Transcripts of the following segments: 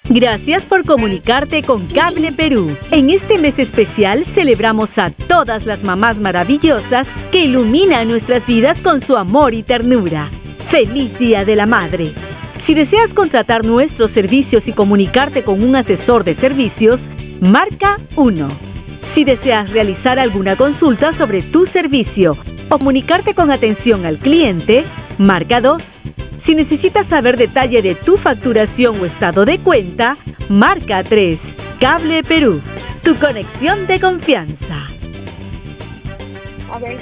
Gracias por comunicarte con Cable Perú. En este mes especial celebramos a todas las mamás maravillosas que iluminan nuestras vidas con su amor y ternura. ¡Feliz Día de la Madre! Si deseas contratar nuestros servicios y comunicarte con un asesor de servicios, marca 1. Si deseas realizar alguna consulta sobre tu servicio o comunicarte con atención al cliente, marca 2. Si necesitas saber detalle de tu facturación o estado de cuenta, marca 3. Cable Perú, tu conexión de confianza. A ver.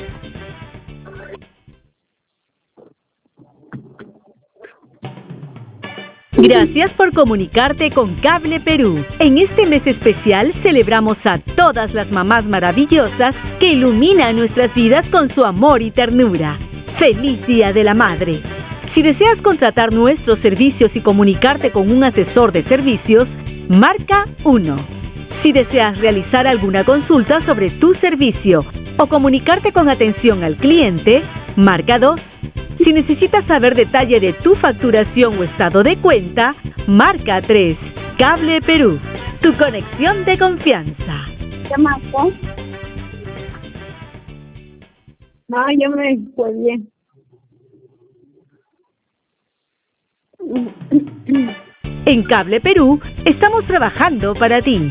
Gracias por comunicarte con Cable Perú. En este mes especial celebramos a todas las mamás maravillosas que iluminan nuestras vidas con su amor y ternura. ¡Feliz Día de la Madre! Si deseas contratar nuestros servicios y comunicarte con un asesor de servicios, marca 1. Si deseas realizar alguna consulta sobre tu servicio o comunicarte con atención al cliente, marca 2. Si necesitas saber detalle de tu facturación o estado de cuenta, marca 3. Cable Perú, tu conexión de confianza. ¿Qué marcó? No, yo me fue bien. En Cable Perú, estamos trabajando para ti.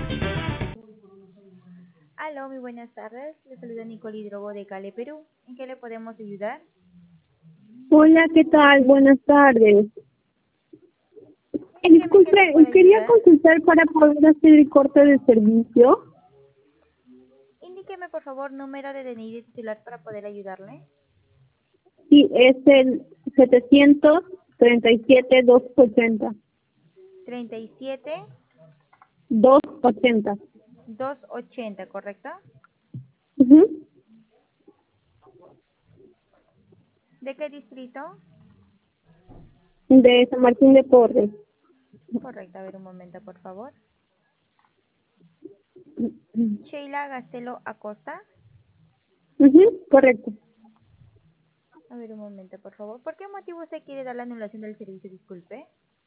Aló, muy buenas tardes. Les saluda Nicole Hidrogo de Cable Perú. ¿En qué le podemos ayudar? Hola, ¿qué tal? Buenas tardes. Disculpe, quería consultar para poder hacer el corte de servicio. Indíqueme, por favor, número de DNI de titular para poder ayudarle. Sí, es el 737-280. 37 280. 280, ¿correcto? Ujú. ¿De qué distrito? De San Martín de Porres. Correcto, a ver un momento, por favor. Sheila Gastelo Acosta. Correcto. A ver un momento, por favor. ¿Por qué motivo usted quiere dar la anulación del servicio? Disculpe.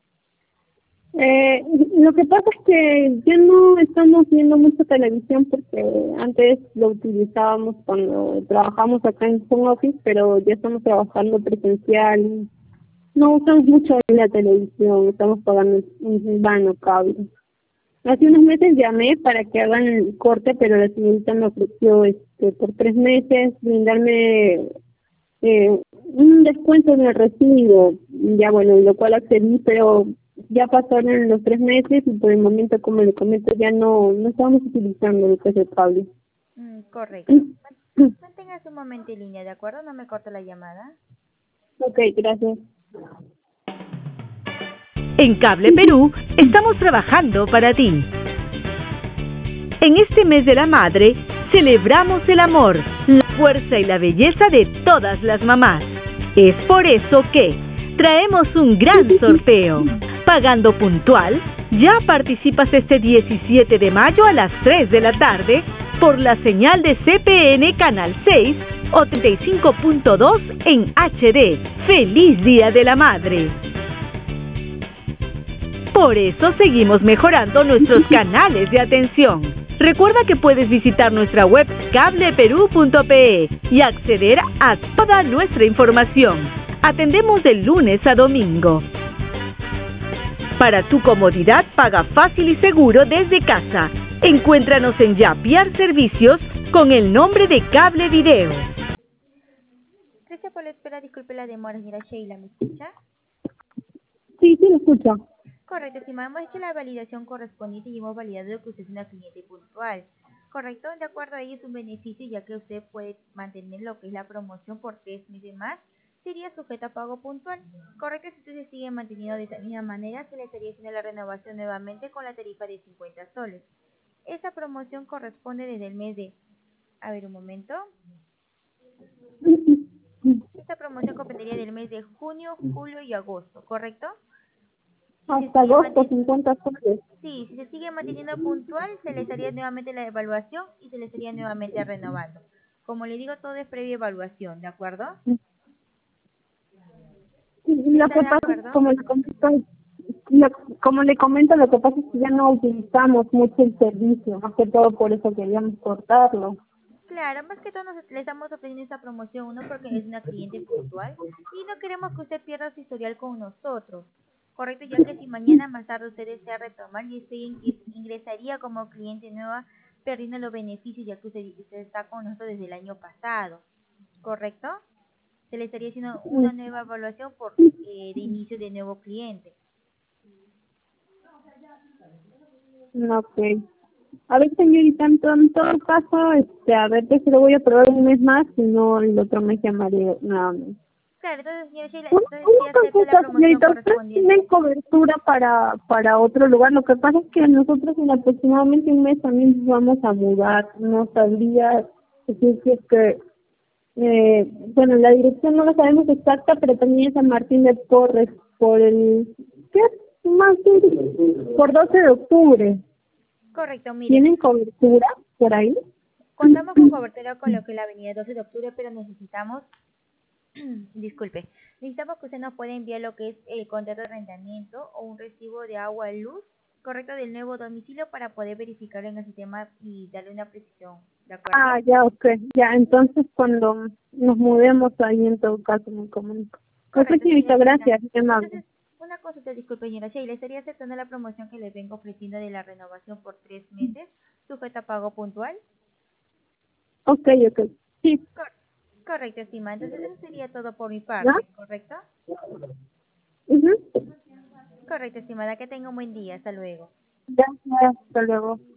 Lo que pasa es que ya no estamos viendo mucha televisión porque antes lo utilizábamos cuando trabajamos acá en home office, pero ya estamos trabajando presencial. No usamos mucho la televisión, estamos pagando un vano cable. Hace unos meses llamé para que hagan el corte, pero la señorita me ofreció por 3 meses brindarme un descuento en el recibo. Ya bueno, lo cual accedí, pero ya pasaron los 3 meses y por el momento, como le comento, ya no estamos utilizando lo que es el cable. Correcto. Manténgase un momento en línea, ¿de acuerdo? No me corte la llamada. Ok, gracias. En Cable Perú, estamos trabajando para ti. En este mes de la madre, celebramos el amor, la fuerza y la belleza de todas las mamás. Es por eso que traemos un gran sorteo. Pagando puntual, ya participas este 17 de mayo a las 3 de la tarde por la señal de CPN Canal 6 o 35.2 en HD. ¡Feliz Día de la Madre! Por eso seguimos mejorando nuestros canales de atención. Recuerda que puedes visitar nuestra web cableperú.pe y acceder a toda nuestra información. Atendemos de lunes a domingo. Para tu comodidad, paga fácil y seguro desde casa. Encuéntranos en Yapiar Servicios con el nombre de Cable Video. Gracias por la espera. Disculpe la demora, señora Sheila. ¿Me escucha? Sí, lo escucho. Correcto, estimada. Hemos hecho la validación correspondiente y hemos validado que usted es una cliente puntual. Correcto, de acuerdo a ello es un beneficio ya que usted puede mantener lo que es la promoción por 3 meses más. Sería sujeto a pago puntual. Correcto, si usted se sigue manteniendo de esa misma manera, se le estaría haciendo la renovación nuevamente con la tarifa de 50 soles. Esa promoción corresponde desde el mes de... A ver un momento. Esta promoción comprendería del mes de junio, julio y agosto, ¿correcto? Hasta agosto, 50 soles. Sí, si se sigue manteniendo puntual, se le estaría nuevamente la evaluación y se le estaría nuevamente renovando. Como le digo, todo es previa evaluación, ¿de acuerdo? Lo que ¿Está de pasa, acuerdo? como le comento, como le comento, lo que pasa es que ya no utilizamos mucho el servicio, más que todo por eso queríamos cortarlo. Claro, más que todo le estamos ofreciendo esta promoción, uno porque es una cliente puntual y no queremos que usted pierda su historial con nosotros, correcto, ya que si mañana más tarde usted desea retomar y usted ingresaría como cliente nueva perdiendo los beneficios ya que usted está con nosotros desde el año pasado, correcto, se le estaría haciendo una nueva evaluación por de inicio de nuevo cliente. Ok. A ver, señorita, en todo caso, a ver, que se lo voy a probar un mes más, si no, el otro mes llamaré nuevamente. Claro, entonces señora Sheila, entonces sí Una acepta la consulta, promoción señorita, ¿ustedes correspondiente. tienen cobertura para otro lugar? Lo que pasa es que nosotros en aproximadamente un mes también nos vamos a mudar. No sabría decir si es que, bueno, la dirección no la sabemos exacta, pero también es San Martín de Porres, por el, ¿qué? Más por 12 de octubre. Correcto, mire, ¿Tienen cobertura por ahí? contamos con cobertura con lo que es la avenida 12 de octubre, pero necesitamos, disculpe, necesitamos que usted nos pueda enviar lo que es el contrato de arrendamiento o un recibo de agua y luz, correcto, del nuevo domicilio para poder verificarlo en el sistema y darle una precisión, ¿de acuerdo? Ah, ya, ok. Ya, entonces cuando nos mudemos ahí, en todo caso, me comunico. Pues, Correcto, señorita, señora Sheila. gracias, qué amable. Entonces, una consulta, disculpe, señora Sheila, ¿estaría aceptando la promoción que le vengo ofreciendo de la renovación por 3 meses, sujeta a pago puntual? Ok, ok. Sí, Cor- Correcto, estimada. Entonces, eso sería todo por mi ¿ya? parte, ¿correcto? Ujú. Correcto, estimada. Que tenga un buen día. Hasta luego. Gracias, hasta luego.